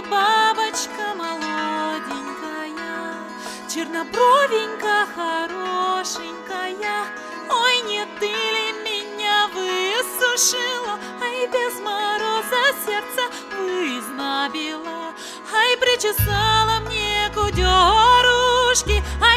бабочка молоденькая, чернобровенькая, хорошенькая. Ой, не ты ли меня высушила, ай, без мороза сердце вызнобила, ай, причесала мне кудерушки, ай,